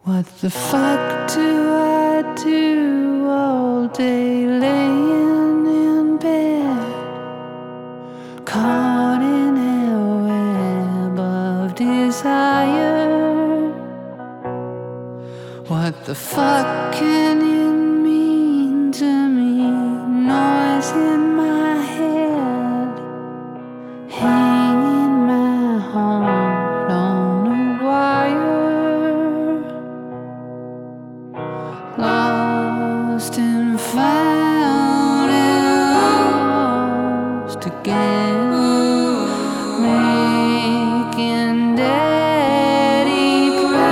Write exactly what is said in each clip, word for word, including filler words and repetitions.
What the fuck do I do all day laying in bed, caught in a web of desire? What the fuck can it mean to me? Noise in my head, hanging my heart on a wire. Lost and found and lost again, making daddy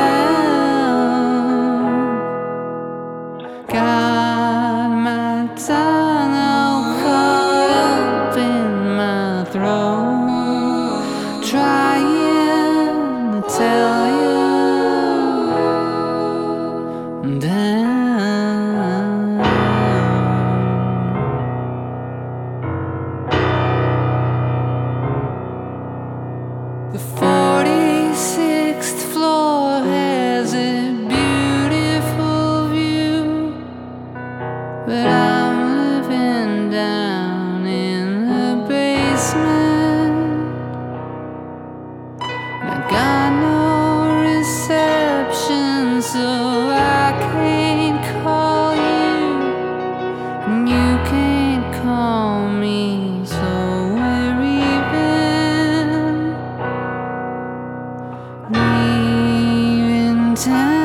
proud. Got my tongue all caught up in my throat, trying to tell you down. The forty-sixth floor has a beautiful view, but I'm living down in the basement. I got no reception, so I can't call you, and you can't call me, so we're even. Leaving town.